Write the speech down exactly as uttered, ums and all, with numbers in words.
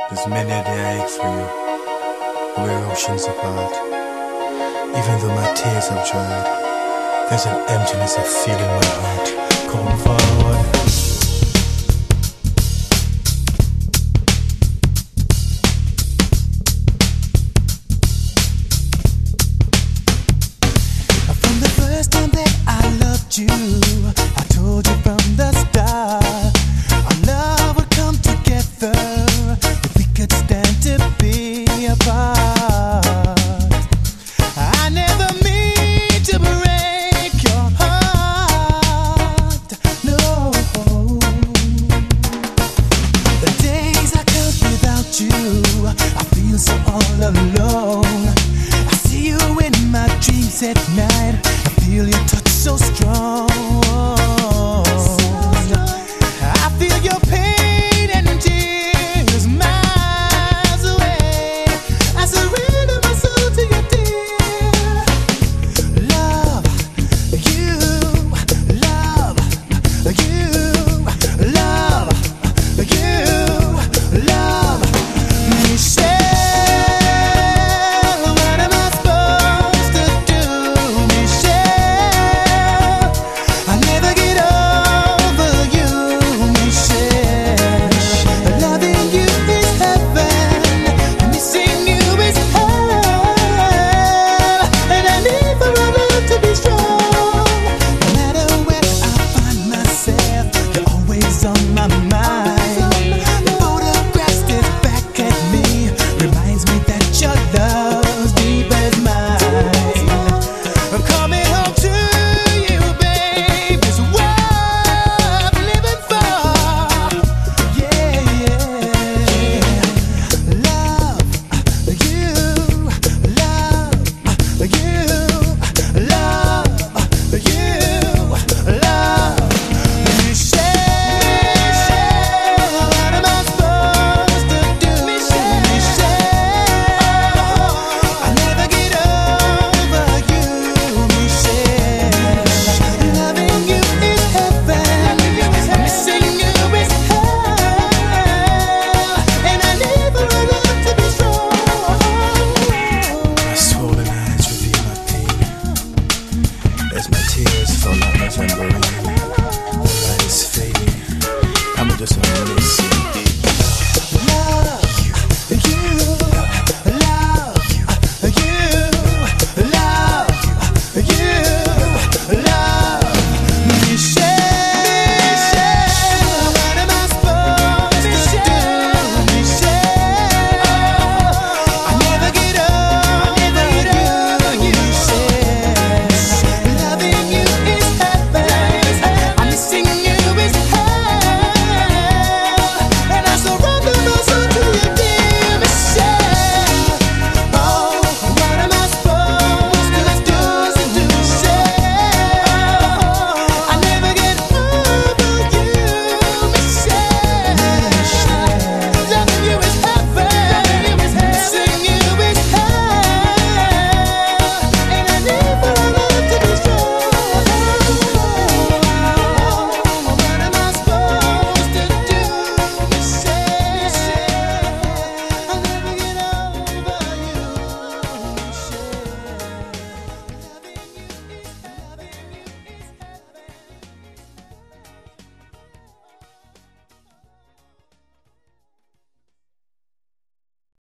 There's many a day I ache for you, but we're oceans apart. Even though my tears have dried, there's an emptiness I feel in my heart. Come forward. From the first time that I loved you, I told you from the start, our love would come together if we could stand to be apart. I never mean to break your heart, no. The days I count without you, I feel so all alone. I see you in my dreams at